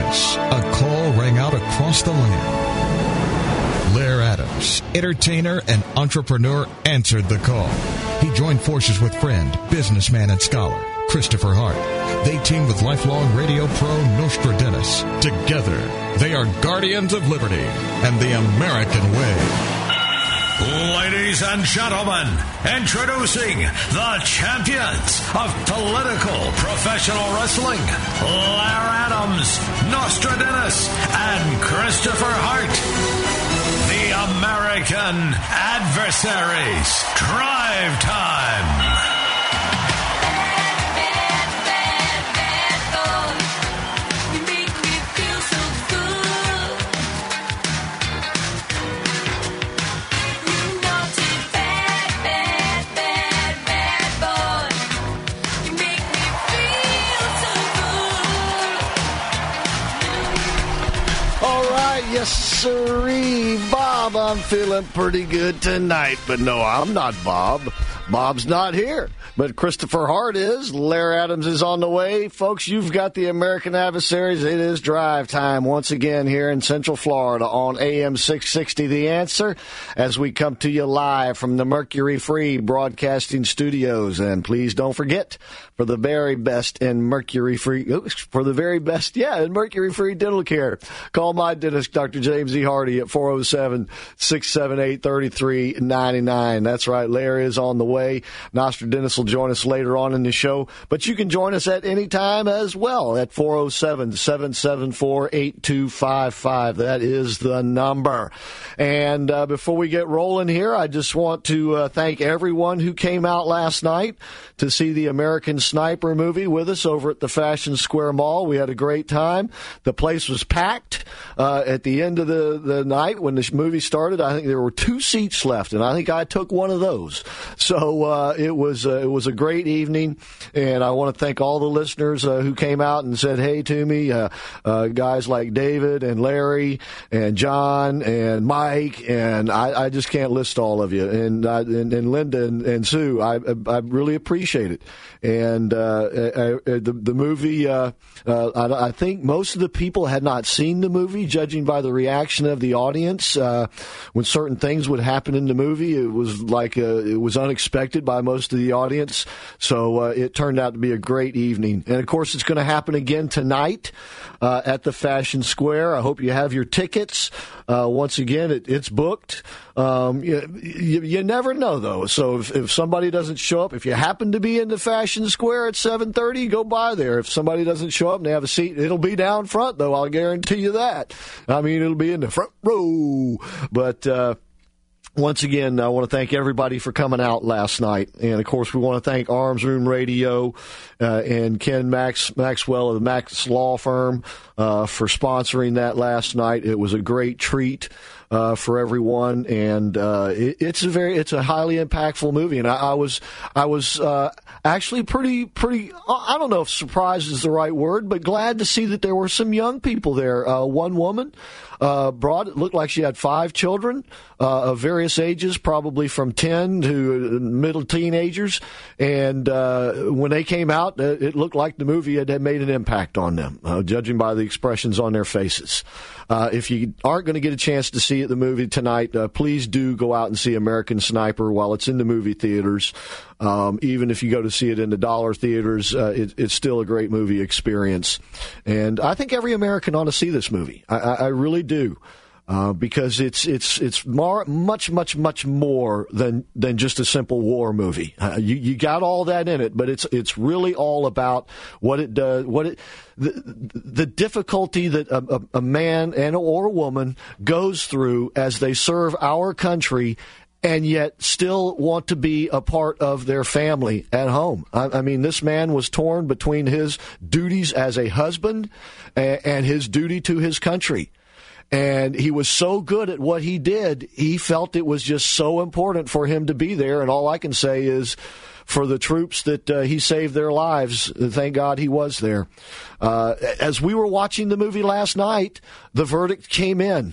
Texas, a call rang out across the land. Lair Adams, entertainer and entrepreneur, answered the call. He joined forces with friend, businessman, and scholar Christopher Hart. They teamed with lifelong radio pro Nostradamus. Together, they are guardians of liberty and the American way. Ladies and gentlemen, introducing the champions of political professional wrestling, Lair Adams, Nostradamus, and Christopher Hart. The American Adversaries. Drive Time. Yes, sirree, Bob. I'm feeling pretty good tonight. But no, I'm not Bob. Bob's not here. But Christopher Hart is. Lair Adams is on the way. Folks, you've got the American Adversaries. It is drive time once again here in Central Florida on AM 660 The Answer as we come to you live from the Mercury Free Broadcasting Studios. And please don't forget, for the very best in Mercury Free, in Mercury Free Dental Care, call my dentist, Dr. James E. Hardy, at 407-678-3399. That's right, Lair is on the way. Nostradamus will join us later on in the show, but you can join us at any time as well at 407-774-8255. That is the number. And before we get rolling here, I just want to thank everyone who came out last night to see the American Sniper movie with us over at the Fashion Square Mall. We had a great time. The place was packed at the end of the night when the movie started. I think there were 2 seats left, and I think I took one of those. So it was a great evening, and I want to thank all the listeners who came out and said hey to me, guys like David and Larry and John and Mike, and I just can't list all of you, and Linda and Sue. I really appreciate it. And the movie, I think most of the people had not seen the movie, judging by the reaction of the audience. When certain things would happen in the movie, it was like it was unexpected by most of the audience. So it turned out to be a great evening. And, of course, it's going to happen again tonight at the Fashion Square. I hope you have your tickets. Once again, it's booked. You never know, though. So if somebody doesn't show up, if you happen to be in the Fashion Square at 7:30, go by there. If somebody doesn't show up and they have a seat, it'll be down front, though. I'll guarantee you that. I mean, it'll be in the front row. But once again, I want to thank everybody for coming out last night. And, of course, we want to thank Arms Room Radio and Ken Maxwell of the Max Law Firm for sponsoring that last night. It was a great treat for everyone, and it's a highly impactful movie. And I was actually pretty. I don't know if surprised is the right word, but glad to see that there were some young people there. One woman it looked like she had 5 children of various ages, probably from 10 to middle teenagers. And when they came out, it looked like the movie had made an impact on them, judging by the expressions on their faces. If you aren't going to get a chance to see the movie tonight, please do go out and see American Sniper while it's in the movie theaters. Even if you go to see it in the dollar theaters, it's still a great movie experience. And I think every American ought to see this movie. I really do. Because it's much more than just a simple war movie. You got all that in it, but it's really all about what it does, the difficulty that a man or a woman goes through as they serve our country, and yet still want to be a part of their family at home. I mean, this man was torn between his duties as a husband and his duty to his country. And he was so good at what he did, he felt it was just so important for him to be there. And all I can say is, for the troops that he saved their lives, thank God he was there. As we were watching the movie last night, the verdict came in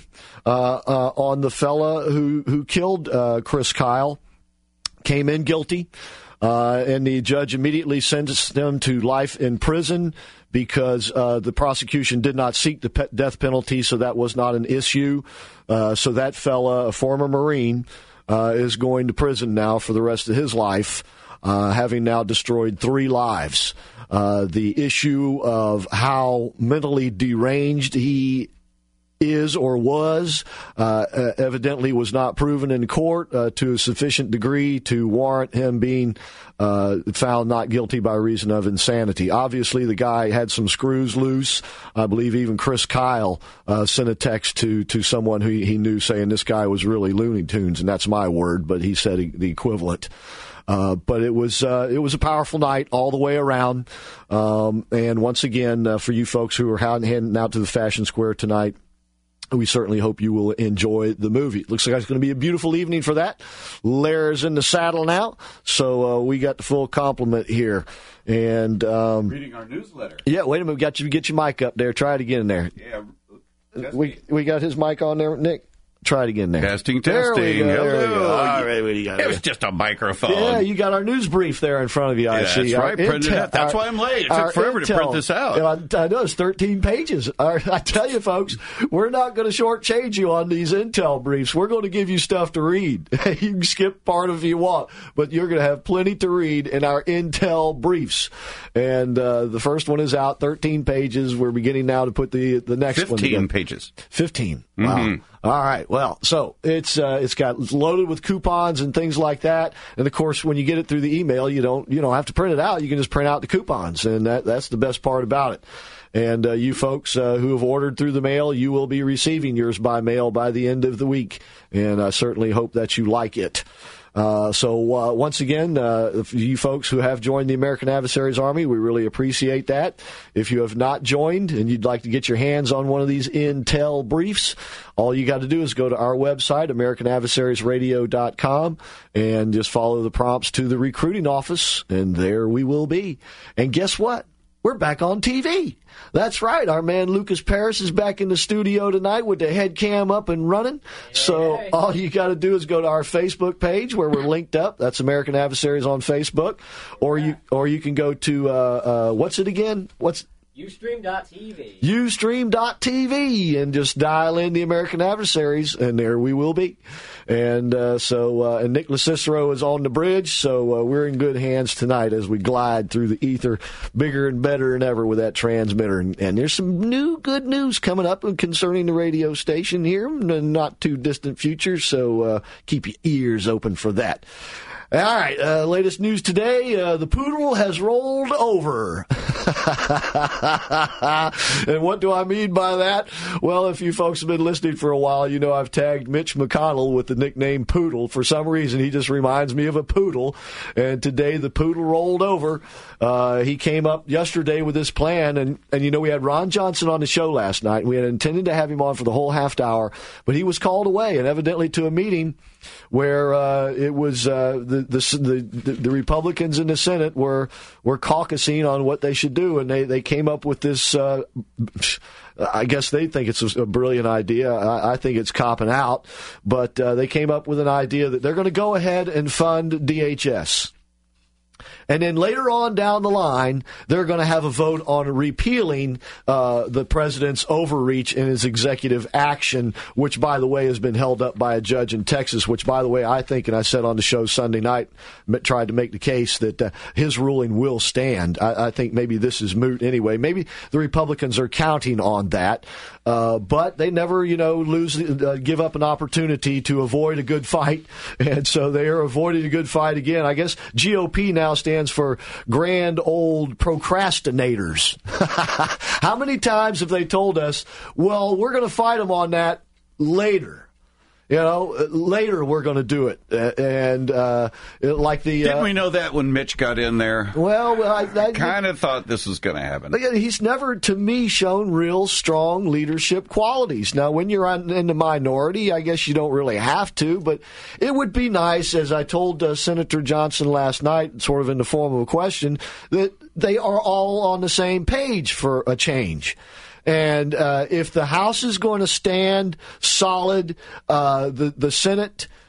on the fella who killed Chris Kyle. Came in guilty. and the judge immediately sentenced him to life in prison because the prosecution did not seek the death penalty, so that was not an issue. So that fella, a former Marine, is going to prison now for the rest of his life, having now destroyed 3 lives. The issue of how mentally deranged he is or was evidently was not proven in court to a sufficient degree to warrant him being found not guilty by reason of insanity. Obviously, the guy had some screws loose. I believe even Chris Kyle sent a text to someone who he knew saying this guy was really Looney Tunes, and that's my word, but he said the equivalent. But it was a powerful night all the way around. And once again, for you folks who are heading out to the Fashion Square tonight, we certainly hope you will enjoy the movie. It looks like it's going to be a beautiful evening for that. Lair's in the saddle now, so we got the full complement here. And reading our newsletter. Yeah, wait a minute. Get your mic up there. Try it again there. Yeah, we got his mic on there, Nick. Try it again there. Testing. There we go. Hello. All right, what do you got? It was just a microphone. Yeah, you got our news brief there in front of you, I see. That's right. Printed it. That's why I'm late. It took forever to print this out. I know, it's 13 pages. I tell you, folks, we're not going to shortchange you on these Intel briefs. We're going to give you stuff to read. You can skip part if you want, but you're going to have plenty to read in our Intel briefs. And the first one is out, 13 pages. We're beginning now to put the next one together. 15 pages. 15. Wow. Mm-hmm. All right. Well, so it's loaded with coupons and things like that. And of course, when you get it through the email, you don't have to print it out. You can just print out the coupons, and that's the best part about it. And you folks who have ordered through the mail, you will be receiving yours by mail by the end of the week. And I certainly hope that you like it. So once again, you folks who have joined the American Adversaries Army, we really appreciate that. If you have not joined and you'd like to get your hands on one of these Intel briefs, all you got to do is go to our website, AmericanAdversarysRadio.com, and just follow the prompts to the recruiting office, and there we will be. And guess what? We're back on TV. That's right. Our man Lucas Paris is back in the studio tonight with the head cam up and running. So all you got to do is go to our Facebook page where we're linked up. That's American Adversaries on Facebook. Or you can go to, what's it again? Ustream.tv. Ustream.tv, and just dial in the American Adversaries, and there we will be. And and Nick Cicero is on the bridge, so we're in good hands tonight as we glide through the ether, bigger and better than ever with that transmitter. And there's some new good news coming up concerning the radio station here in the not too distant future, so keep your ears open for that. All right, latest news today, the poodle has rolled over. And what do I mean by that? Well, if you folks have been listening for a while, you know I've tagged Mitch McConnell with the nickname Poodle. For some reason, he just reminds me of a poodle. And today, the poodle rolled over. He came up yesterday with this plan. And we had Ron Johnson on the show last night. We had intended to have him on for the whole half hour, but he was called away, and evidently to a meeting where it was the Republicans in the Senate were caucusing on what they should do, and they came up with this. I guess they think it's a brilliant idea. I think it's copping out, but they came up with an idea that they're going to go ahead and fund DHS. And then later on down the line, they're going to have a vote on repealing the president's overreach in his executive action, which, by the way, has been held up by a judge in Texas, which, by the way, I think, and I said on the show Sunday night, tried to make the case that his ruling will stand. I think maybe this is moot anyway. Maybe the Republicans are counting on that. But they never, give up an opportunity to avoid a good fight. And so they are avoiding a good fight again. I guess GOP now stands for grand old procrastinators. How many times have they told us, well, we're going to fight them on that later? Later we're going to do it. And like the... Didn't we know that when Mitch got in there? Well, I kind of thought this was going to happen. He's never, to me, shown real strong leadership qualities. Now, when you're in the minority, I guess you don't really have to, but it would be nice, as I told Senator Johnson last night, sort of in the form of a question, that they are all on the same page for a change. And if the House is going to stand solid, the Senate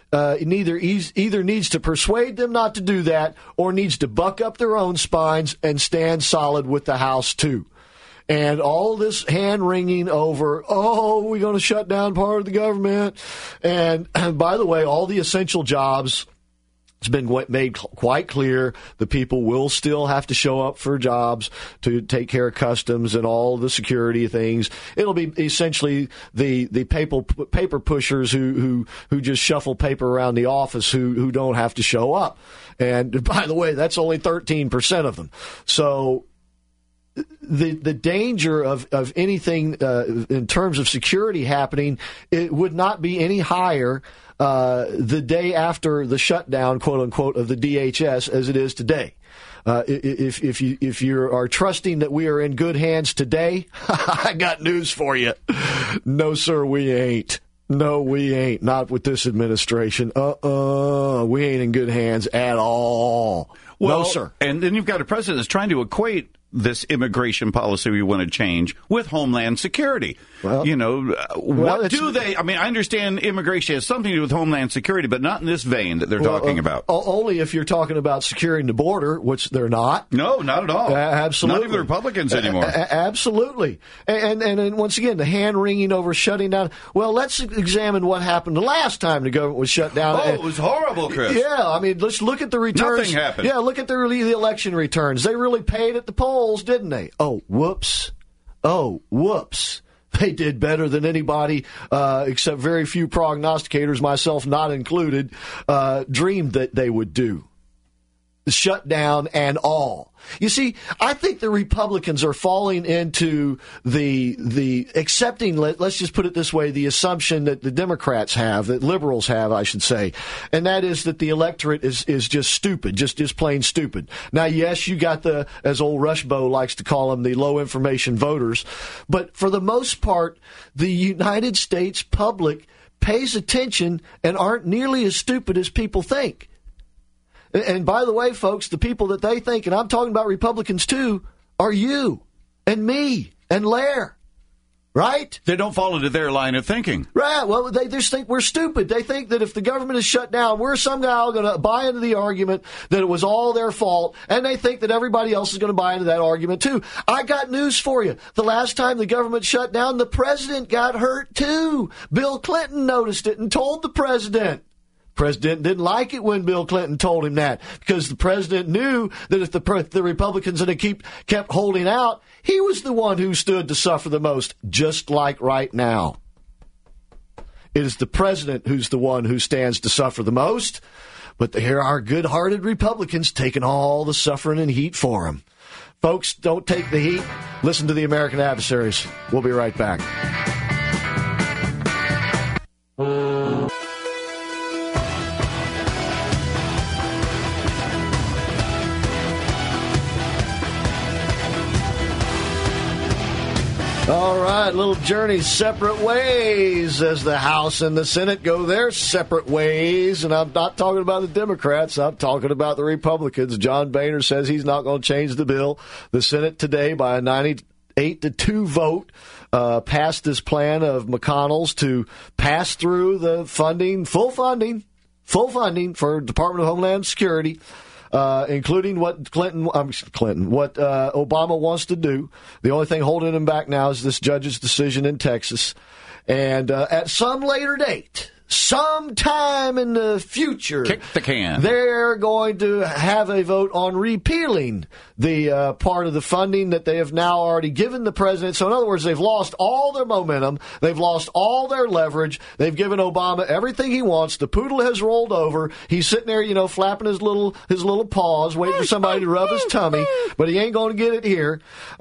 either needs to persuade them not to do that or needs to buck up their own spines and stand solid with the House, too. And all this hand-wringing over, we're going to shut down part of the government. And by the way, all the essential jobs, it's been made quite clear the people will still have to show up for jobs to take care of customs and all the security things. It'll be essentially the paper pushers who just shuffle paper around the office who don't have to show up. And by the way, that's only 13% of them. So the danger of anything in terms of security happening, it would not be any higher the day after the shutdown, quote unquote, of the DHS as it is today. If you are trusting that we are in good hands today, I got news for you. No, sir, we ain't. No, we ain't. Not with this administration. We ain't in good hands at all. Well, no, sir. And then you've got a president that's trying to equate this immigration policy we want to change with Homeland Security. Well, what do they? I mean, I understand immigration has something to do with Homeland Security, but not in this vein that they're talking about. Only if you're talking about securing the border, which they're not. No, not at all. Absolutely. Not even the Republicans anymore. Absolutely. And once again, the hand-wringing over shutting down. Well, let's examine what happened the last time the government was shut down. It was horrible, Chris. Yeah, I mean, let's look at the returns. Nothing happened. Yeah, look at the election returns. They really paid at the polls, didn't they? Oh, whoops. They did better than anybody, except very few prognosticators, myself not included, dreamed that they would do. Shutdown and all. You see, I think the Republicans are falling into the accepting, let's just put it this way, the assumption that the Democrats have, that liberals have, I should say, and that is that the electorate is just stupid, just plain stupid. Now, yes, you got the, as old Rushbo likes to call them, the low information voters, but for the most part, the United States public pays attention and aren't nearly as stupid as people think. And by the way, folks, the people that they think, and I'm talking about Republicans too, are you and me and Lair, right? They don't fall into their line of thinking. Right. Well, they just think we're stupid. They think that if the government is shut down, we're somehow going to buy into the argument that it was all their fault, and they think that everybody else is going to buy into that argument too. I got news for you. The last time the government shut down, the president got hurt too. Bill Clinton noticed it and told the president. President didn't like it when Bill Clinton told him that, because the president knew that if the Republicans had kept holding out, he was the one who stood to suffer the most, just like right now. It is the president who's the one who stands to suffer the most, but here are good-hearted Republicans taking all the suffering and heat for him. Folks, don't take the heat. Listen to the American Adversaries. We'll be right back. All right, little journey separate ways as the House and the Senate go their separate ways. And I'm not talking about the Democrats. I'm talking about the Republicans. John Boehner says he's not going to change the bill. The Senate today, by a 98-2 vote, passed this plan of McConnell's to pass through the funding, full funding for Department of Homeland Security. Including what Obama wants to do. The only thing holding him back now is this judge's decision in Texas. And at some later date, sometime in the future, kick the can, they're going to have a vote on repealing the part of the funding that they have now already given the president. So in other words, they've lost all their momentum. They've lost all their leverage. They've given Obama everything he wants. The poodle has rolled over. He's sitting there, flapping his little paws, waiting for somebody to rub his tummy, but he ain't going to get it here.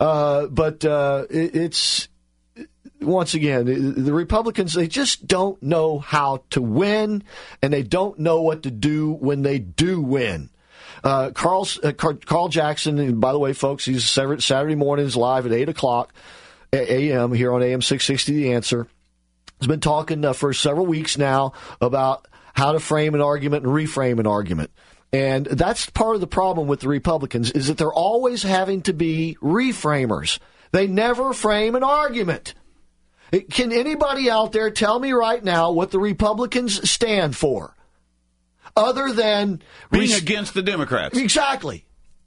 It's once again, the Republicans, they just don't know how to win, and they don't know what to do when they do win. Carl Jackson, and by the way, folks, he's Saturday mornings live at 8 o'clock a.m. here on AM 660 The Answer. He's been talking for several weeks now about how to frame an argument and reframe an argument. And that's part of the problem with the Republicans, is that they're always having to be reframers. They never frame an argument. Can anybody out there tell me right now what the Republicans stand for? other than being against the Democrats. Exactly.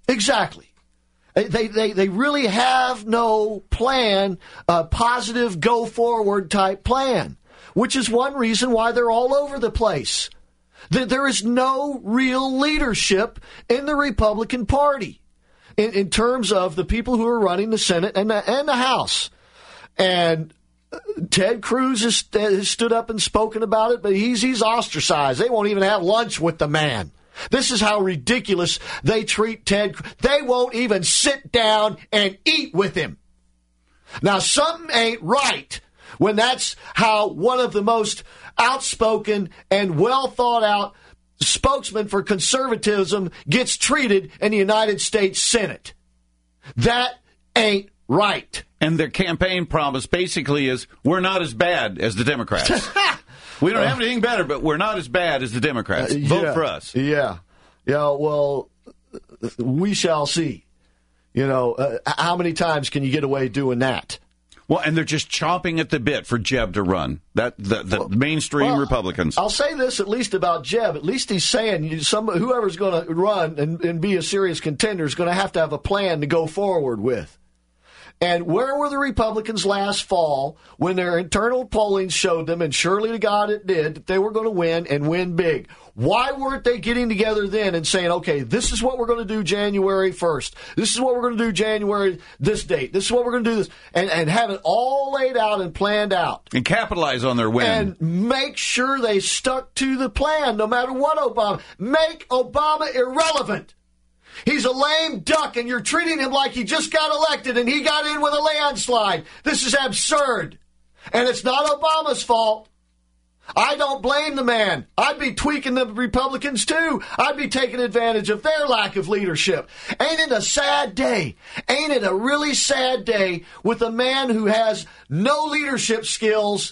They really have no plan, a positive go-forward type plan, which is one reason why they're all over the place. There is no real leadership in the Republican Party in terms of the people who are running the Senate and the House. And Ted Cruz has stood up and spoken about it, but he's ostracized. They won't even have lunch with the man. This is how ridiculous they treat Ted. They won't even sit down and eat with him. Now, something ain't right when that's how one of the most outspoken and well-thought-out spokesman for conservatism gets treated in the United States Senate. That ain't right. And their campaign promise basically is, we're not as bad as the Democrats. We don't have anything better, but we're not as bad as the Democrats. Vote for us. Yeah, well, we shall see. How many times can you get away doing that? Well, and they're just chomping at the bit for Jeb to run. The mainstream Republicans. I'll say this at least about Jeb. At least he's saying whoever's going to run and be a serious contender is going to have a plan to go forward with. And where were the Republicans last fall when their internal polling showed them, and surely to God it did, that they were going to win and win big? Why weren't they getting together then and saying, okay, this is what we're going to do January 1st. This is what we're going to do January this date. This is what we're going to do this. And have it all laid out and planned out. And capitalize on their win. And make sure they stuck to the plan no matter what Obama. Make Obama irrelevant. He's a lame duck, and you're treating him like he just got elected and he got in with a landslide. This is absurd. And it's not Obama's fault. I don't blame the man. I'd be tweaking the Republicans, too. I'd be taking advantage of their lack of leadership. Ain't it a sad day? Ain't it a really sad day with a man who has no leadership skills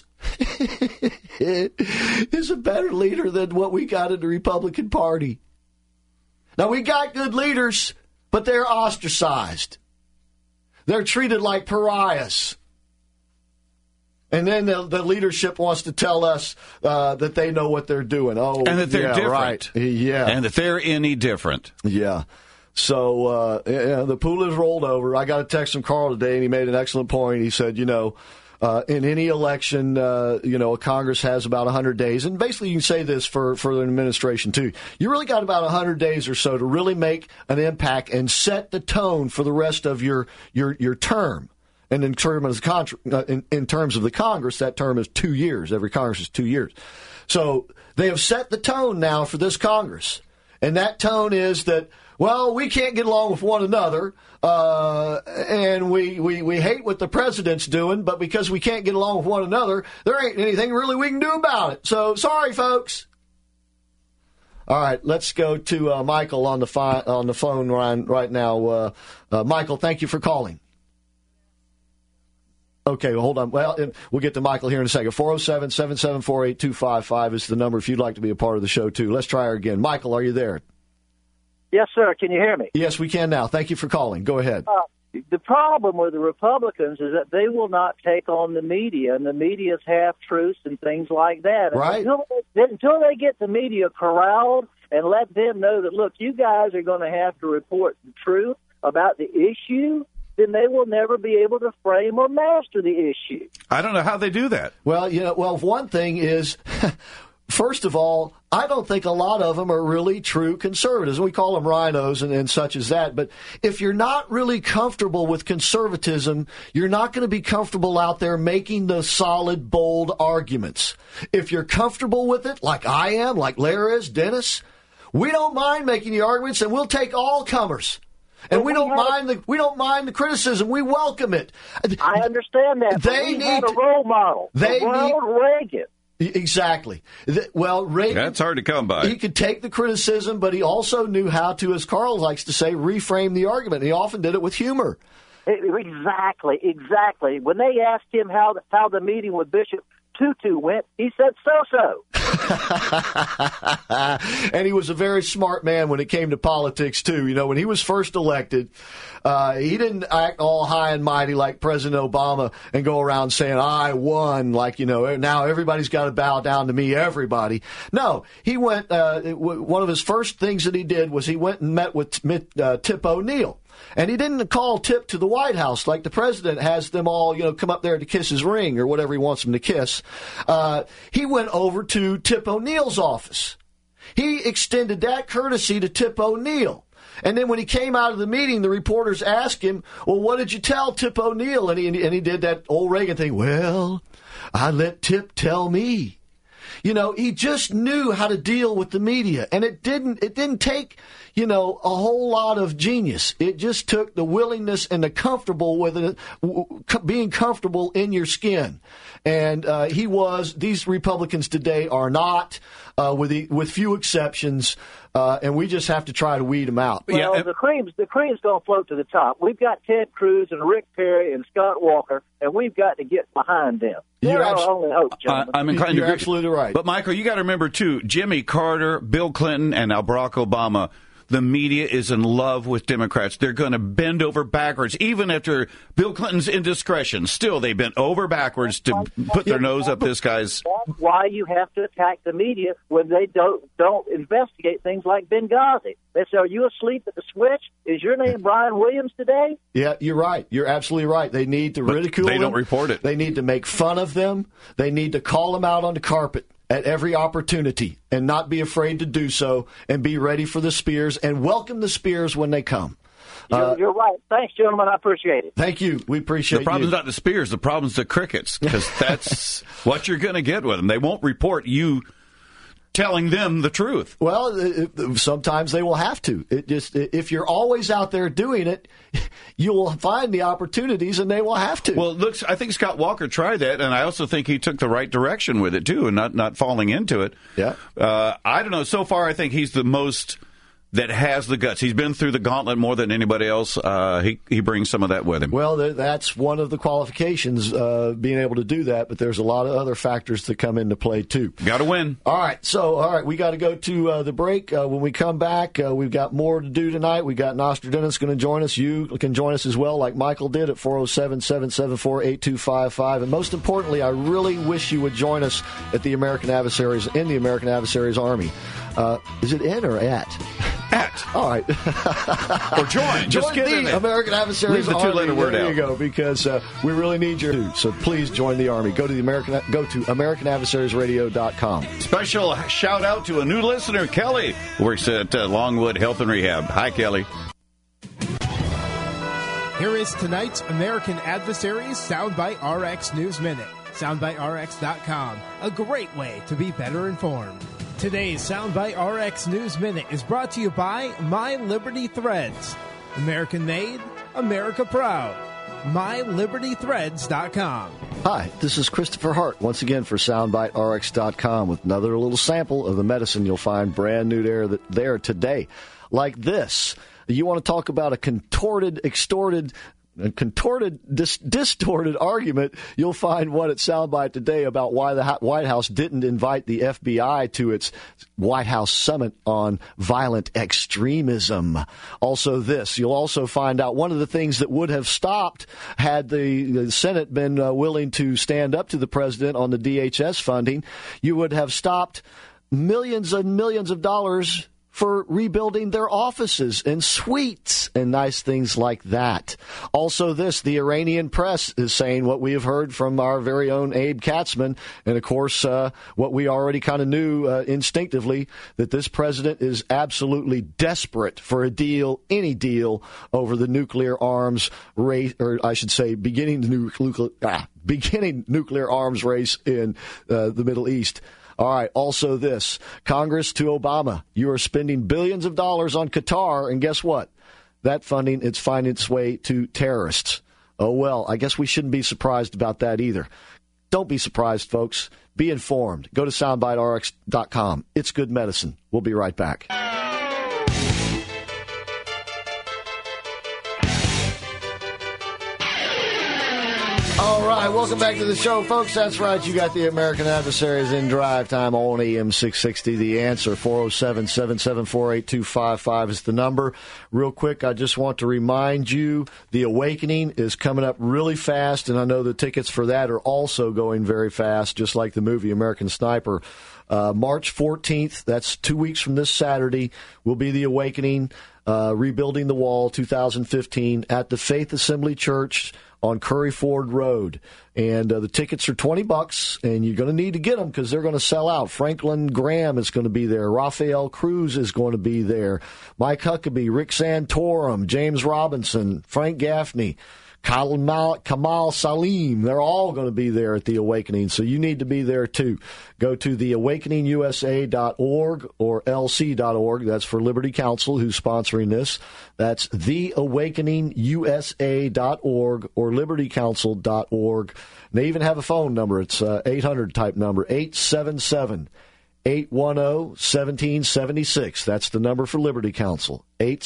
is a better leader than what we got in the Republican Party? Now, we got good leaders, but they're ostracized. They're treated like pariahs. And then the leadership wants to tell us that they know what they're doing. Oh, and that they're different. Right. Yeah. And that they're any different. Yeah. So the pool is rolled over. I got a text from Carl today, and he made an excellent point. He said, in any election, a Congress has about 100 days. And basically, you can say this for the administration, too. You really got about 100 days or so to really make an impact and set the tone for the rest of your term. And in terms of the Congress, that term is 2 years. Every Congress is 2 years. So they have set the tone now for this Congress. And that tone is that, well, we can't get along with one another, and we hate what the president's doing, but because we can't get along with one another, there ain't anything really we can do about it. So, sorry, folks. All right, let's go to Michael on the phone right now. Michael, thank you for calling. Okay, well, hold on. Well, we'll get to Michael here in a second. 407-774-8255 is the number if you'd like to be a part of the show, too. Let's try her again. Michael, are you there? Yes, sir. Can you hear me? Yes, we can now. Thank you for calling. Go ahead. The problem with the Republicans is that they will not take on the media, and the media's half-truths and things like that. Right. Until they get the media corralled and let them know that, look, you guys are going to have to report the truth about the issue, then they will never be able to frame or master the issue. I don't know how they do that. Well, one thing is, first of all, I don't think a lot of them are really true conservatives. We call them rhinos and such as that. But if you're not really comfortable with conservatism, you're not going to be comfortable out there making the solid, bold arguments. If you're comfortable with it, like I am, like Larry is, Dennis, we don't mind making the arguments, and we'll take all comers. And we don't mind the criticism. We welcome it. I understand that. They need a role model. Ronald Reagan. Exactly. Well, Reagan. That's hard to come by. He could take the criticism, but he also knew how to, as Carl likes to say, reframe the argument. He often did it with humor. Exactly. When they asked him how the meeting with Bishop Tutu went, he said so-so. And he was a very smart man when it came to politics, too. You know, when he was first elected, he didn't act all high and mighty like President Obama and go around saying, I won, like, you know, now everybody's got to bow down to me, everybody. No, he went, one of his first things that he did was he went and met with Tip O'Neill. And he didn't call Tip to the White House like the president has them all, you know, come up there to kiss his ring or whatever he wants them to kiss. He went over to Tip O'Neill's office. He extended that courtesy to Tip O'Neill. And then when he came out of the meeting, the reporters asked him, well, what did you tell Tip O'Neill? And he did that old Reagan thing. Well, I let Tip tell me. You know, he just knew how to deal with the media, and it didn't take, you know, a whole lot of genius. It just took the willingness and the comfortable with it, being comfortable in your skin. And these Republicans today are not, with few exceptions, and we just have to try to weed them out. Well, the cream's going to float to the top. We've got Ted Cruz and Rick Perry and Scott Walker, and we've got to get behind them. They're our only hope, gentlemen. I'm inclined to agree. You're absolutely right. But, Michael, you got to remember, too, Jimmy Carter, Bill Clinton, and now Barack Obama, the media is in love with Democrats. They're going to bend over backwards. Even after Bill Clinton's indiscretion, still they bent over backwards to put their nose up this guy's. That's why you have to attack the media when they don't investigate things like Benghazi. They say, are you asleep at the switch? Is your name Brian Williams today? Yeah, you're right. You're absolutely right. They need to ridicule them. They don't report it. They need to make fun of them. They need to call them out on the carpet at every opportunity and not be afraid to do so and be ready for the spears and welcome the spears when they come. You're right. Thanks, gentlemen. I appreciate it. Thank you. We appreciate it. The problem's not the spears. The problem's the crickets, because that's what you're going to get with them. They won't report you telling them the truth. Well, sometimes they will have to. If you're always out there doing it, you will find the opportunities, and they will have to. Well, I think Scott Walker tried that, and I also think he took the right direction with it too, and not falling into it. Yeah. I don't know. So far, I think he's the most that has the guts. He's been through the gauntlet more than anybody else. He brings some of that with him. Well, that's one of the qualifications, being able to do that, but there's a lot of other factors that come into play, too. Got to win. All right, we got to go to the break. When we come back, we've got more to do tonight. We got Nostradamus going to join us. You can join us as well, like Michael did, at 407-774-8255. And most importantly, I really wish you would join us at the American Adversaries, in the American Adversaries Army. Is it in or at? At. All right. Or join. Just get in the it. American Adversaries Leave the Army. two-letter word out. There you go, because we really need you. So please join the Army. Go to AmericanAdversariesRadio.com. Special shout out to a new listener, Kelly, who works at Longwood Health and Rehab. Hi, Kelly. Here is tonight's American Adversaries Soundbite RX News Minute. SoundbiteRx.com, a great way to be better informed. Today's Soundbite RX News Minute is brought to you by My Liberty Threads. American made, America proud. MyLibertyThreads.com. Hi, this is Christopher Hart, once again for SoundbiteRx.com with another little sample of the medicine you'll find brand new there today. Like this. You want to talk about a distorted argument, you'll find one at Soundbite today about why the White House didn't invite the FBI to its White House summit on violent extremism. Also this, you'll also find out one of the things that would have stopped had the Senate been willing to stand up to the president on the DHS funding, you would have stopped millions and millions of dollars for rebuilding their offices and suites and nice things like that. Also this, the Iranian press is saying what we have heard from our very own Abe Katzman, and of course what we already kind of knew instinctively, that this president is absolutely desperate for a deal, any deal, over the nuclear arms race, or I should say beginning nuclear arms race in the Middle East. All right, also this, Congress to Obama, you are spending billions of dollars on Qatar, and guess what? That funding, it's finding its way to terrorists. Oh, well, I guess we shouldn't be surprised about that either. Don't be surprised, folks. Be informed. Go to SoundbiteRx.com. It's good medicine. We'll be right back. All right, welcome back to the show, folks. That's right. You got the American Adversaries in drive time on AM 660. The Answer, 407-774-8255 is the number. Real quick, I just want to remind you, The Awakening is coming up really fast, and I know the tickets for that are also going very fast, just like the movie American Sniper. March 14th, that's 2 weeks from this Saturday, will be The Awakening, Rebuilding the Wall 2015 at the Faith Assembly Church on Curry Ford Road. And the tickets are $20, and you're going to need to get them because they're going to sell out. Franklin Graham is going to be there. Rafael Cruz is going to be there. Mike Huckabee, Rick Santorum, James Robinson, Frank Gaffney, Kamal Salim. They're all going to be there at The Awakening, so you need to be there too. Go to theawakeningusa.org or lc.org. That's for Liberty Counsel, who's sponsoring this. That's theawakeningusa.org or libertycounsel.org. And they even have a phone number. It's 800-type number, 877-810-1776. That's the number for Liberty Counsel,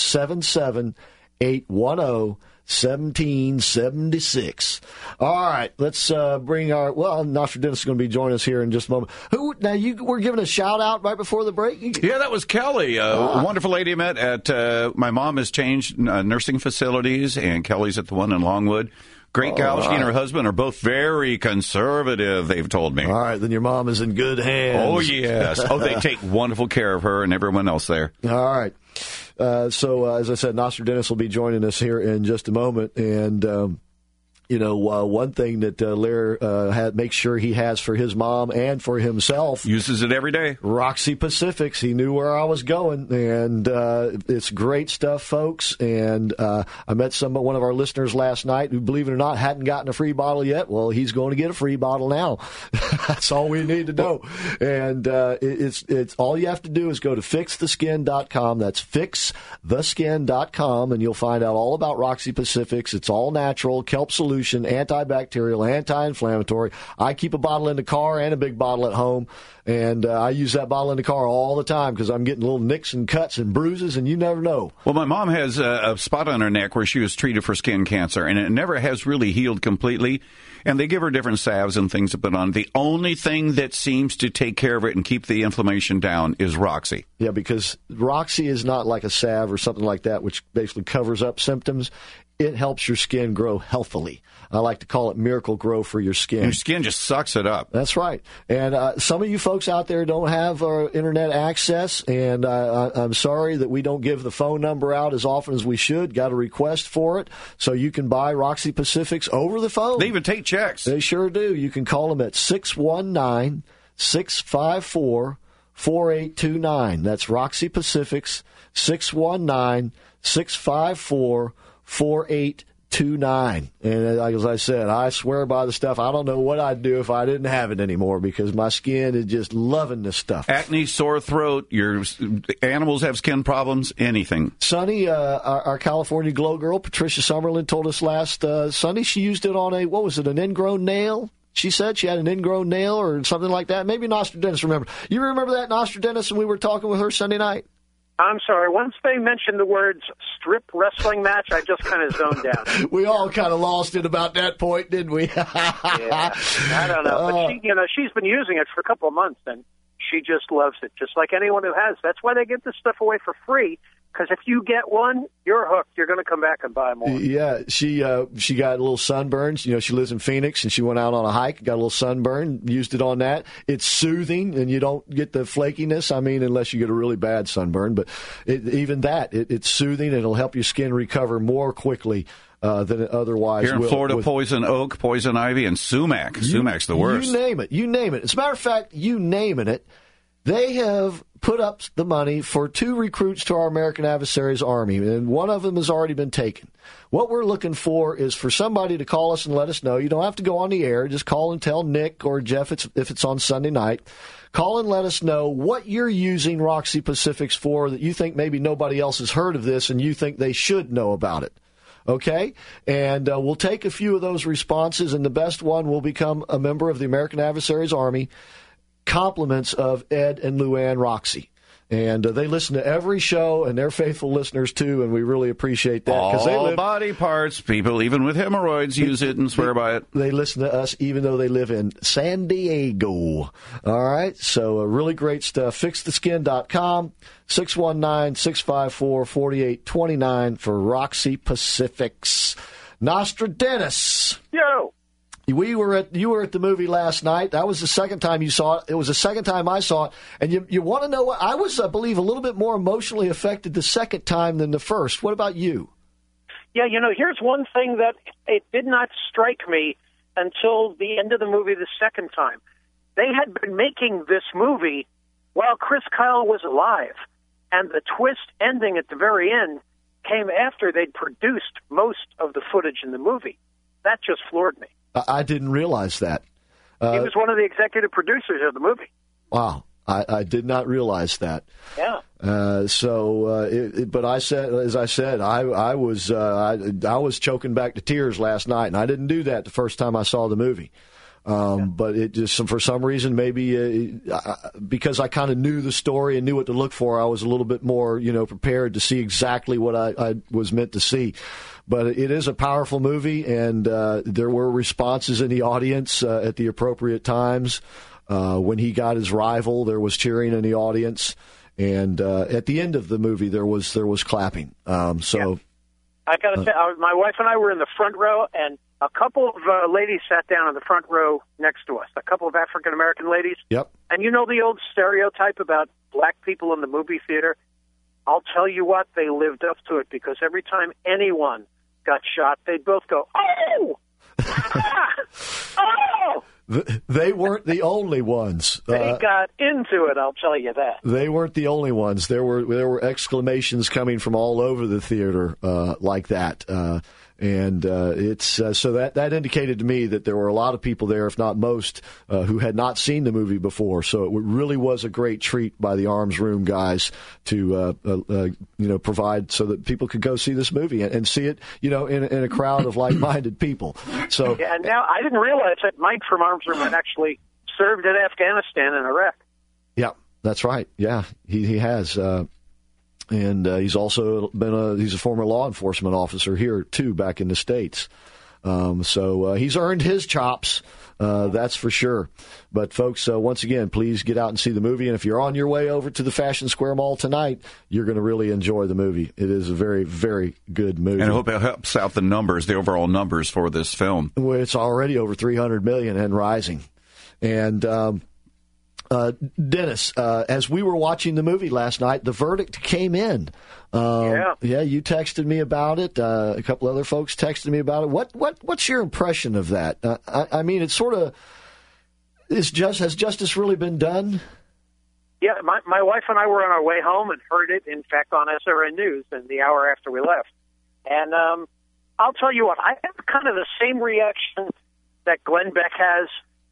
877-810-1776. All right, let's bring Nostradamus is going to be joining us here in just a moment. Now, you were giving a shout-out right before the break? Yeah, that was Kelly, a wonderful lady I met at, my mom has changed nursing facilities, and Kelly's at the one in Longwood. Great gal. She and her husband are both very conservative, they've told me. All right, then your mom is in good hands. Oh, yes. They take wonderful care of her and everyone else there. All right. So, as I said, Nostradamus will be joining us here in just a moment. And, one thing that Lair makes sure he has for his mom and for himself. Uses it every day. Roxy Pacifics. He knew where I was going. And it's great stuff, folks. And I met one of our listeners last night who, believe it or not, hadn't gotten a free bottle yet. Well, he's going to get a free bottle now. That's all we need to know. And it's all you have to do is go to fixtheskin.com. That's fixtheskin.com, and you'll find out all about Roxy Pacifics. It's all natural, kelp solution, antibacterial, anti-inflammatory. I keep a bottle in the car and a big bottle at home, and I use that bottle in the car all the time because I'm getting little nicks and cuts and bruises, and you never know. Well, my mom has a spot on her neck where she was treated for skin cancer, and it never has really healed completely. And they give her different salves and things to put on. The only thing that seems to take care of it and keep the inflammation down is Roxy. Yeah, because Roxy is not like a salve or something like that, which basically covers up symptoms. It helps your skin grow healthily. I like to call it Miracle Grow for your skin. Your skin just sucks it up. That's right. And some of you folks out there don't have internet access, and I'm sorry that we don't give the phone number out as often as we should. Got a request for it, so you can buy Roxy Pacifics over the phone. They even take checks. They sure do. You can call them at 619-654-4829. That's Roxy Pacifics, 619-654-4829. And as I said, I swear by the stuff. I don't know what I'd do if I didn't have it anymore because my skin is just loving this stuff. Acne, sore throat, your animals have skin problems, anything. Sonny, our California glow girl, Patricia Summerlin, told us last Sunday she used it on an ingrown nail? She said she had an ingrown nail or something like that. Maybe Nostradamus remember. You remember that, Nostradamus, when we were talking with her Sunday night? I'm sorry. Once they mentioned the words strip wrestling match, I just kind of zoned out. We all kind of lost it about that point, didn't we? Yeah, I don't know. But she's been using it for a couple of months, and she just loves it, just like anyone who has. That's why they give this stuff away for free. Because if you get one, you're hooked. You're going to come back and buy more. Yeah, she got a little sunburn. She lives in Phoenix, and she went out on a hike, got a little sunburn, used it on that. It's soothing, and you don't get the flakiness. I mean, unless you get a really bad sunburn. But it's soothing, and it'll help your skin recover more quickly than it otherwise will. Here in Florida, poison oak, poison ivy, and sumac. Sumac's the worst. You name it. As a matter of fact, you naming it, they have put up the money for 2 recruits to our American Adversaries Army, and one of them has already been taken. What we're looking for is for somebody to call us and let us know. You don't have to go on the air. Just call and tell Nick or Jeff if it's on Sunday night. Call and let us know what you're using Roxy Pacifics for that you think maybe nobody else has heard of this and you think they should know about it. Okay? And we'll take a few of those responses, and the best one will become a member of the American Adversaries Army. Compliments of Ed and Luann Roxy. And they listen to every show, and they're faithful listeners, too, and we really appreciate that. All body parts, people, even with hemorrhoids, use it and swear by it. They listen to us even though they live in San Diego. All right? So really great stuff. FixTheSkin.com, 619-654-4829 for Roxy Pacifics. Nostradamus. Yo. You were at the movie last night. That was the second time you saw it. It was the second time I saw it. And you want to know what? I was, I believe, a little bit more emotionally affected the second time than the first. What about you? Yeah, here's one thing that it did not strike me until the end of the movie the second time. They had been making this movie while Chris Kyle was alive. And the twist ending at the very end came after they'd produced most of the footage in the movie. That just floored me. I didn't realize that. He was one of the executive producers of the movie. Wow. I did not realize that. Yeah. But I said, as I said, I was choking back to tears last night, and I didn't do that the first time I saw the movie. But it just, for some reason, maybe because I kind of knew the story and knew what to look for, I was a little bit more, prepared to see exactly what I was meant to see. But it is a powerful movie, and there were responses in the audience at the appropriate times. When he got his rival, there was cheering in the audience, and at the end of the movie, there was clapping. I got to say, my wife and I were in the front row, and a couple of ladies sat down in the front row next to us. A couple of African American ladies. Yep. And the old stereotype about black people in the movie theater. I'll tell you what, they lived up to it, because every time anyone got shot, they'd both go, "Oh, oh!" They weren't the only ones. They got into it, I'll tell you that. They weren't the only ones. There were exclamations coming from all over the theater like that. And it's so that indicated to me that there were a lot of people there, if not most, who had not seen the movie before. So it really was a great treat by the Arms Room guys to provide so that people could go see this movie and see it, in a crowd of like-minded people. So yeah, and now I didn't realize that Mike from Arms Room had actually served in Afghanistan and Iraq. Yeah, that's right. Yeah, he has. And he's also he's a former law enforcement officer here, too, back in the States. So he's earned his chops, that's for sure. But, folks, once again, please get out and see the movie. And if you're on your way over to the Fashion Square Mall tonight, you're going to really enjoy the movie. It is a very, very good movie. And I hope it helps out the overall numbers for this film. Well, it's already over $300 million and rising. And Dennis, as we were watching the movie last night, the verdict came in. Yeah, you texted me about it. A couple other folks texted me about it. What's your impression of that? I mean, it's sort of has justice really been done? Yeah, my wife and I were on our way home and heard it, in fact, on SRN News in the hour after we left. And I'll tell you what, I have kind of the same reaction that Glenn Beck has,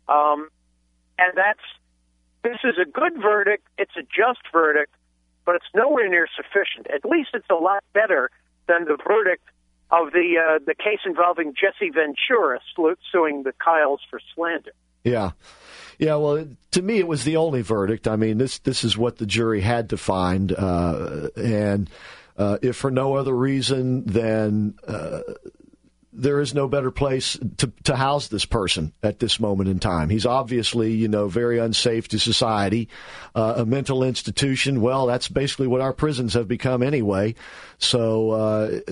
and that's, this is a good verdict, it's a just verdict, but it's nowhere near sufficient. At least it's a lot better than the verdict of the case involving Jesse Ventura suing the Kyles for slander. Yeah. Well, to me, it was the only verdict. I mean, this is what the jury had to find, and if for no other reason than there is no better place to house this person at this moment in time. He's obviously, very unsafe to society, a mental institution. Well, that's basically what our prisons have become anyway. So,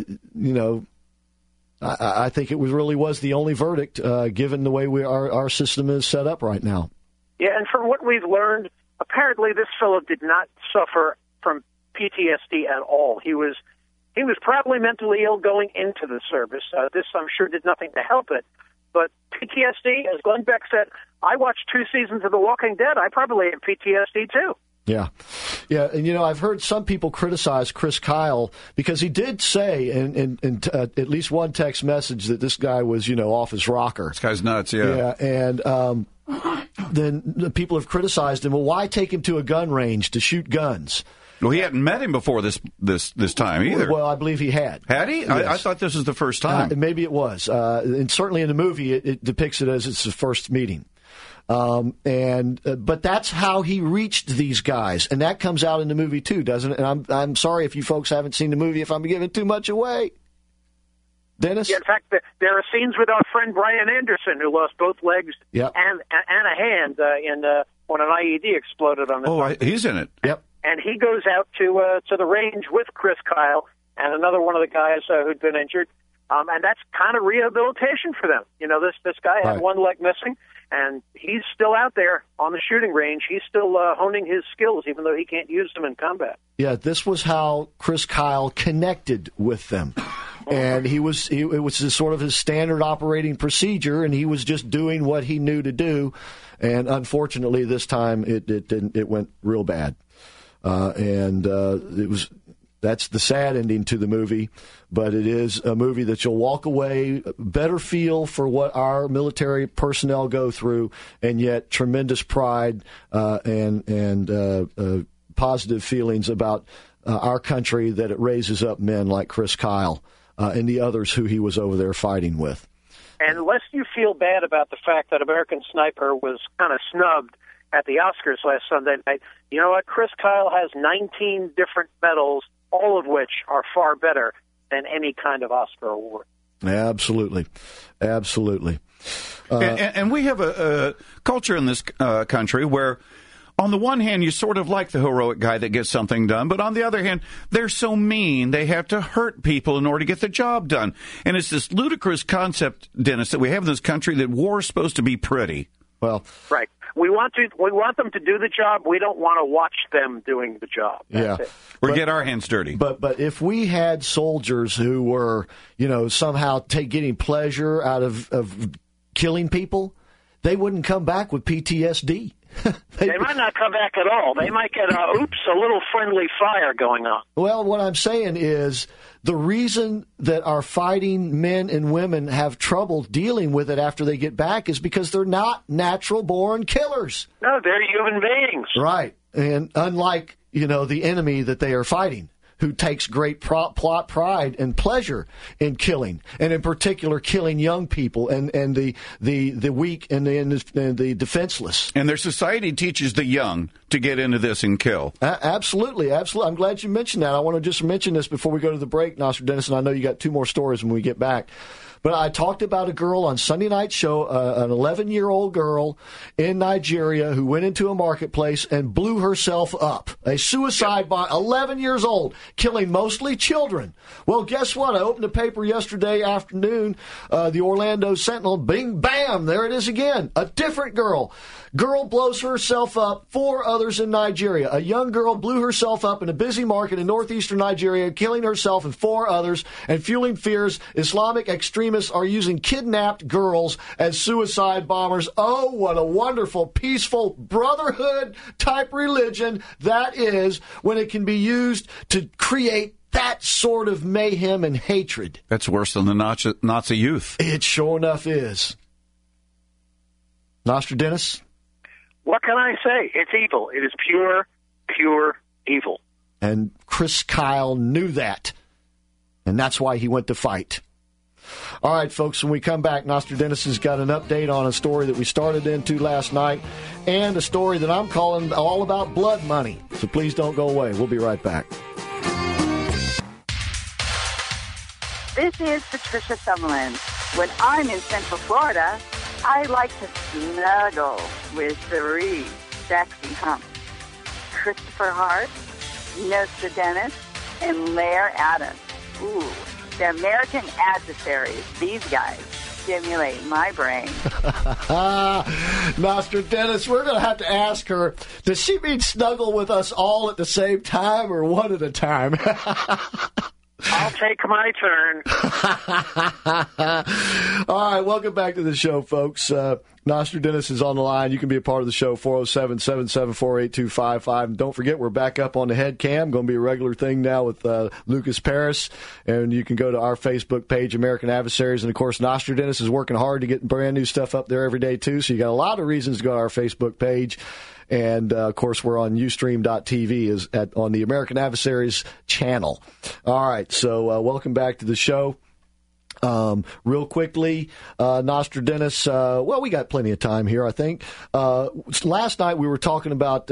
I think it really was the only verdict, given the way our system is set up right now. Yeah, and from what we've learned, apparently this fellow did not suffer from PTSD at all. He was probably mentally ill going into the service. This, I'm sure, did nothing to help it. But PTSD, as Glenn Beck said, I watched 2 seasons of The Walking Dead. I probably have PTSD, too. Yeah. And, I've heard some people criticize Chris Kyle because he did say in at least one text message that this guy was, off his rocker. This guy's nuts, yeah. Yeah, and then the people have criticized him. Well, why take him to a gun range to shoot guns? Well, he hadn't met him before this time either. Well, I believe he had. Had he? Yes. I thought this was the first time. Maybe it was. And certainly in the movie, it depicts it as it's the first meeting. But that's how he reached these guys, and that comes out in the movie too, doesn't it? And I'm sorry if you folks haven't seen the movie if I'm giving too much away. Dennis? Yeah, in fact, there are scenes with our friend Brian Anderson, who lost both legs Yep. and a hand when an IED exploded on him. Oh, he's in it. Yep. And he goes out to the range with Chris Kyle and another one of the guys who'd been injured, and that's kind of rehabilitation for them. You know, this guy had one leg missing, and he's still out there on the shooting range. He's still honing his skills, even though he can't use them in combat. Yeah, this was how Chris Kyle connected with them. And it was sort of his standard operating procedure, and he was just doing what he knew to do. And unfortunately, this time it went real bad. That's the sad ending to the movie, but it is a movie that you'll walk away better feel for what our military personnel go through, and yet tremendous pride and positive feelings about our country, that it raises up men like Chris Kyle and the others who he was over there fighting with. And lest you feel bad about the fact that American Sniper was kind of snubbed at the Oscars last Sunday night, you know what? Chris Kyle has 19 different medals, all of which are far better than any kind of Oscar award. Absolutely. Absolutely. And we have a culture in this country where, on the one hand, you sort of like the heroic guy that gets something done, but on the other hand, they're so mean, they have to hurt people in order to get the job done. And it's this ludicrous concept, Dennis, that we have in this country that war is supposed to be pretty. Well, right. We want them to do the job. We don't want to watch them doing the job. That's it. Or get our hands dirty. But if we had soldiers who were, somehow getting pleasure out of killing people, they wouldn't come back with PTSD. They might not come back at all. They might get a little friendly fire going on. Well, what I'm saying is the reason that our fighting men and women have trouble dealing with it after they get back is because they're not natural-born killers. No, they're human beings. Right. And unlike, the enemy that they are fighting, who takes great plot pride and pleasure in killing, and in particular killing young people and the weak and the defenseless. And their society teaches the young to get into this and kill. Absolutely. I'm glad you mentioned that. I want to just mention this before we go to the break, Nostradamus, and I know you got two more stories when we get back. But I talked about a girl on Sunday Night Show, an 11-year-old girl in Nigeria who went into a marketplace and blew herself up. A suicide bomb, 11 years old, killing mostly children. Well, guess what? I opened the paper yesterday afternoon, the Orlando Sentinel, bing, bam, there it is again. A different girl. Girl blows herself up, 4 others in Nigeria. A young girl blew herself up in a busy market in northeastern Nigeria, killing herself and 4 others, and fueling fears Islamic extremists are using kidnapped girls as suicide bombers. Oh, what a wonderful, peaceful, brotherhood-type religion that is when it can be used to create that sort of mayhem and hatred. That's worse than the Nazi youth. It sure enough is. Nostradamus? What can I say? It's evil. It is pure, pure evil. And Chris Kyle knew that. And that's why he went to fight. All right, folks, when we come back, Nostradamus has got an update on a story that we started into last night and a story that I'm calling all about blood money. So please don't go away. We'll be right back. This is Patricia Summerlin. When I'm in Central Florida, I like to snuggle with three sexy humps. Christopher Hart, Nostradamus, and Blair Adams. Ooh, the American adversaries. These guys stimulate my brain. Nostradamus, we're going to have to ask her, does she mean snuggle with us all at the same time or one at a time? I'll take my turn. All right, welcome back to the show, folks. Nostradamus is on the line. You can be a part of the show, 407-774-8255. And don't forget, we're back up on the head cam. Going to be a regular thing now with Lucas Paris. And you can go to our Facebook page, American Adversaries. And, of course, Nostradamus is working hard to get brand new stuff up there every day, too. So you got a lot of reasons to go to our Facebook page. And, of course, we're on Ustream.tv on the American Adversaries channel. All right, so welcome back to the show. Real quickly, Nostradamus, we got plenty of time here, I think. Last night we were talking about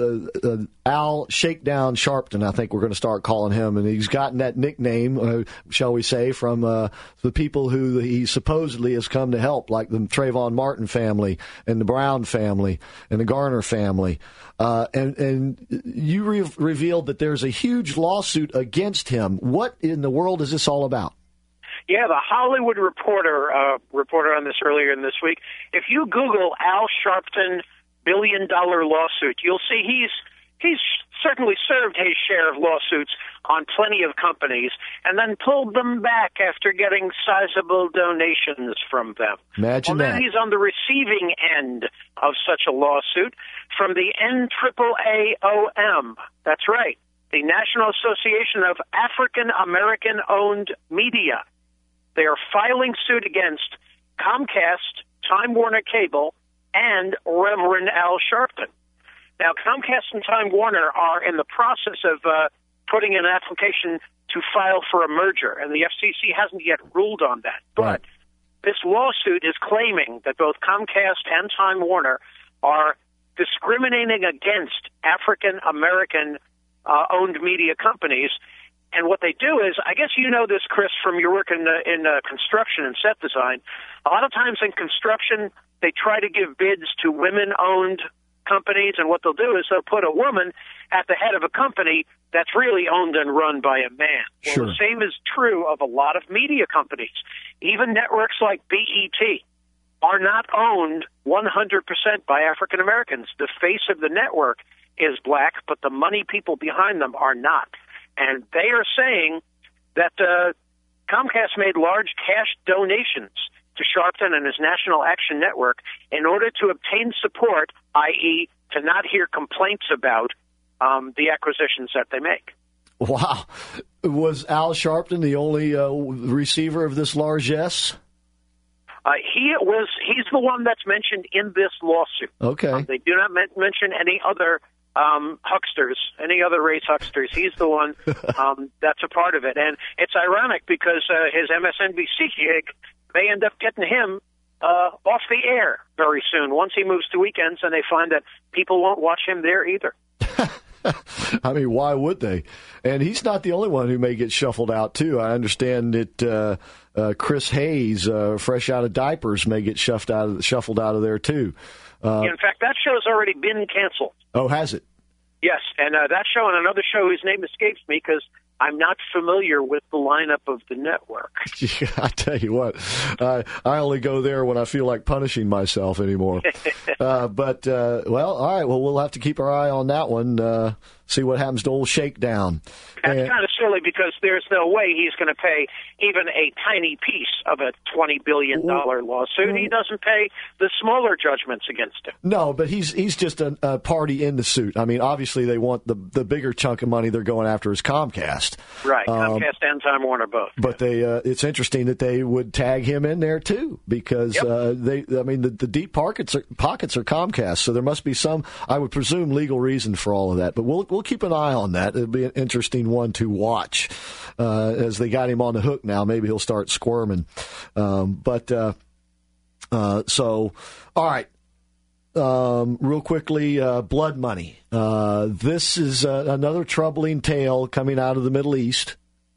Al Shakedown Sharpton, I think we're going to start calling him, and he's gotten that nickname, shall we say, from the people who he supposedly has come to help, like the Trayvon Martin family and the Brown family and the Garner family. And you revealed that there's a huge lawsuit against him. What in the world is this all about? Yeah, the Hollywood Reporter reported on this earlier in this week. If you Google Al Sharpton billion-dollar lawsuit, you'll see he's certainly served his share of lawsuits on plenty of companies and then pulled them back after getting sizable donations from them. Imagine that. Then he's on the receiving end of such a lawsuit from the NAAAOM. That's right, the National Association of African American Owned Media. They are filing suit against Comcast, Time Warner Cable, and Reverend Al Sharpton. Now, Comcast and Time Warner are in the process of putting in an application to file for a merger, and the FCC hasn't yet ruled on that. But this lawsuit is claiming that both Comcast and Time Warner are discriminating against African American owned media companies. And what they do is, I guess you know this, Chris, from your work in construction and set design. A lot of times in construction, they try to give bids to women-owned companies, and what they'll do is they'll put a woman at the head of a company that's really owned and run by a man. Sure. Well, the same is true of a lot of media companies. Even networks like BET are not owned 100% by African Americans. The face of the network is black, but the money people behind them are not. And they are saying that Comcast made large cash donations to Sharpton and his National Action Network in order to obtain support, i.e., to not hear complaints about the acquisitions that they make. Wow. Was Al Sharpton the only receiver of this largesse? He's the one that's mentioned in this lawsuit. Okay. They do not mention any other hucksters, any other race hucksters. He's the one that's a part of it. And it's ironic because his MSNBC gig may end up getting him off the air very soon once he moves to weekends and they find that people won't watch him there either. I mean, why would they? And he's not the only one who may get shuffled out, too. I understand that Chris Hayes, fresh out of diapers, may get shuffled out of there, too. In fact, that show's already been canceled. Oh, has it? Yes, and that show and another show whose name escapes me because I'm not familiar with the lineup of the network. Yeah, I tell you what, I only go there when I feel like punishing myself anymore. All right, well, we'll have to keep our eye on that one, see what happens to old Shakedown. That's kind of silly because there's no way he's going to pay even a tiny piece of a $20 billion lawsuit. He doesn't pay the smaller judgments against him. No, but he's just a party in the suit. I mean, obviously they want the bigger chunk of money they're going after is Comcast. Right, Comcast and Time Warner both. But it's interesting that they would tag him in there too because the deep pockets are Comcast, so there must be some, I would presume, legal reason for all of that. But we'll keep an eye on that. It'll be an interesting one to watch as they got him on the hook now. Maybe he'll start squirming. So, all right. Real quickly, blood money. This is another troubling tale coming out of the Middle East.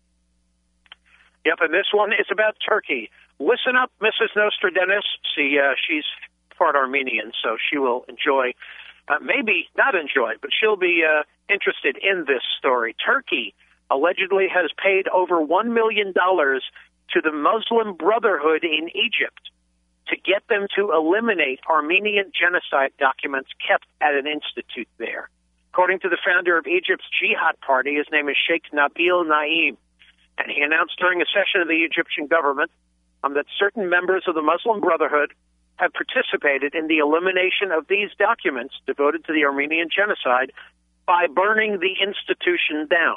Yep, and this one is about Turkey. Listen up, Mrs. Nostradamus. See, she's part Armenian, so she will enjoy, maybe not enjoy, but she'll be interested in this story. Turkey allegedly has paid over $1 million to the Muslim Brotherhood in Egypt to get them to eliminate Armenian genocide documents kept at an institute there. According to the founder of Egypt's Jihad Party, his name is Sheikh Nabil Naim, and he announced during a session of the Egyptian government that certain members of the Muslim Brotherhood have participated in the elimination of these documents devoted to the Armenian genocide by burning the institution down.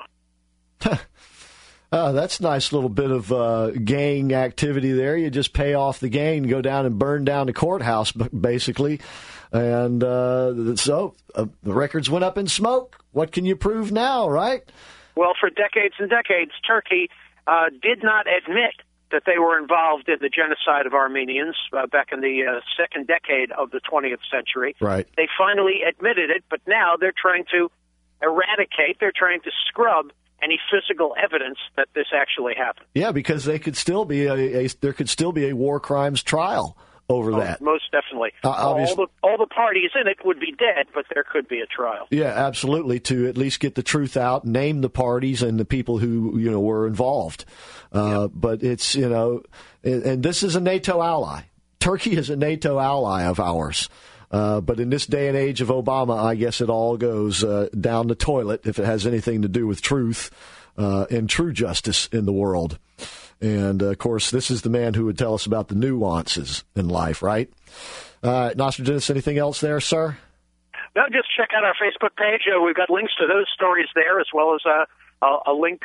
That's a nice little bit of gang activity there. You just pay off the gang, go down and burn down the courthouse, basically. And so the records went up in smoke. What can you prove now, right? Well, for decades and decades, Turkey did not admit that they were involved in the genocide of Armenians back in the second decade of the 20th century. Right. They finally admitted it, but now they're trying to eradicate, they're trying to scrub any physical evidence that this actually happened. Yeah, because they could still be there could still be a war crimes trial over that. Most definitely. All the parties in it would be dead, but there could be a trial. Yeah, absolutely, to at least get the truth out, name the parties and the people who were involved. But it's and this is a NATO ally. Turkey is a NATO ally of ours. But in this day and age of Obama, I guess it all goes down the toilet if it has anything to do with truth and true justice in the world. And, of course, this is the man who would tell us about the nuances in life, right? Nostradamus, anything else there, sir? No, just check out our Facebook page. We've got links to those stories there, as well as a link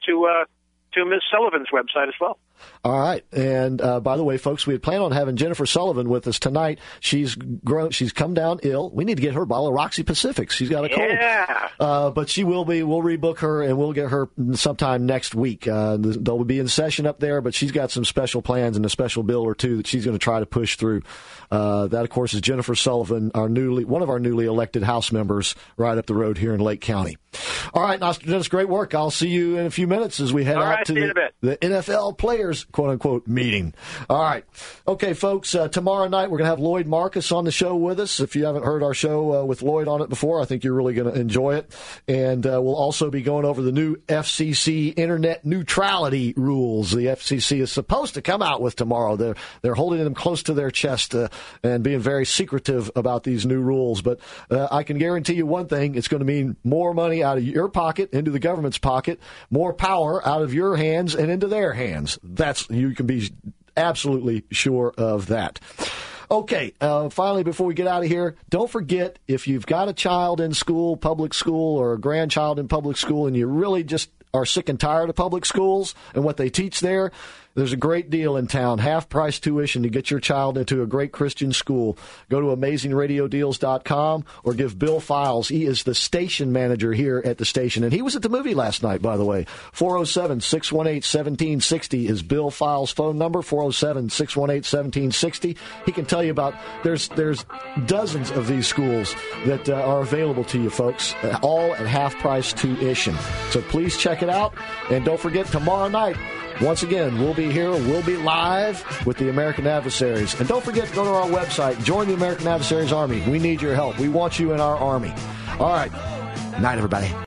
to Ms. Sullivan's website as well. All right. And by the way, folks, we had planned on having Jennifer Sullivan with us tonight. She's come down ill. We need to get her a bottle of Roxy Pacific. She's got a cold. Yeah. But we'll rebook her, and we'll get her sometime next week. They'll be in session up there, but she's got some special plans and a special bill or two that she's going to try to push through. That, of course, is Jennifer Sullivan, one of our newly elected House members right up the road here in Lake County. All right, Nostradamus, great work. I'll see you in a few minutes as we head out to the NFL players, quote-unquote, meeting. All right. Okay, folks, tomorrow night we're going to have Lloyd Marcus on the show with us. If you haven't heard our show with Lloyd on it before, I think you're really going to enjoy it. And we'll also be going over the new FCC internet neutrality rules the FCC is supposed to come out with tomorrow. They're holding them close to their chest and being very secretive about these new rules. But I can guarantee you one thing, it's going to mean more money out of your pocket into the government's pocket, more power out of your hands and into their hands. You can be absolutely sure of that. Okay, finally, before we get out of here, don't forget, if you've got a child in school, public school, or a grandchild in public school, and you really just are sick and tired of public schools and what they teach there, there's a great deal in town, half-price tuition to get your child into a great Christian school. Go to AmazingRadioDeals.com or give Bill Files. He is the station manager here at the station, and he was at the movie last night, by the way. 407-618-1760 is Bill Files' phone number, 407-618-1760. He can tell you about, there's dozens of these schools that are available to you, folks, all at half-price tuition. So please check it out, and don't forget, tomorrow night, once again, we'll be here. We'll be live with the American Adversaries. And don't forget to go to our website. Join the American Adversaries Army. We need your help. We want you in our army. All right. Night, everybody.